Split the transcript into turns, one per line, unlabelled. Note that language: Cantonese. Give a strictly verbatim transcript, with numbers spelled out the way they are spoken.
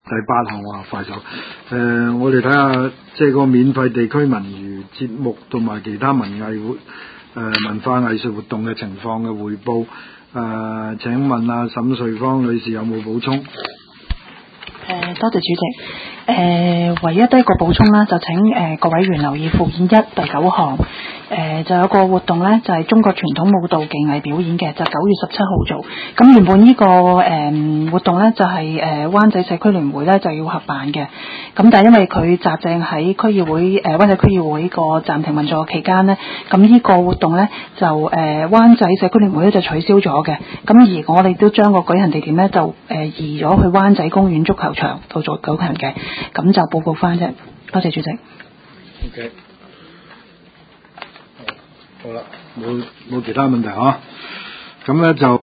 第八項啊，快手。誒、呃，我哋睇下即係個免費地區文娛節目同埋其他文藝活誒、呃、文化藝術活動嘅情況嘅匯報。誒、呃，請問啊，沈瑞芳女士有冇補充？誒、
呃，多謝主席。誒、呃，唯一得一個補充啦，就請誒、呃、各位員留意附件一第九項，誒、呃、就有個活動咧，就係、是、中國傳統舞蹈技藝表演嘅，就九月十七號做。咁原本呢、這個誒、呃、活動咧，就係、是、誒、呃、灣仔社區聯會咧就要合辦嘅，咁但係因為佢擲正喺區議會誒、呃、灣仔區議會個暫停運作期間咧，咁呢個活動咧就誒、呃、灣仔社區聯會咧就取消咗嘅，咁而我哋都將個舉行地點咧就誒、呃、移咗去灣仔公園足球場度做舉行嘅。咁就報告翻啫，多謝主席。
OK， 好啦，冇冇其他問題嗬？咁咧就。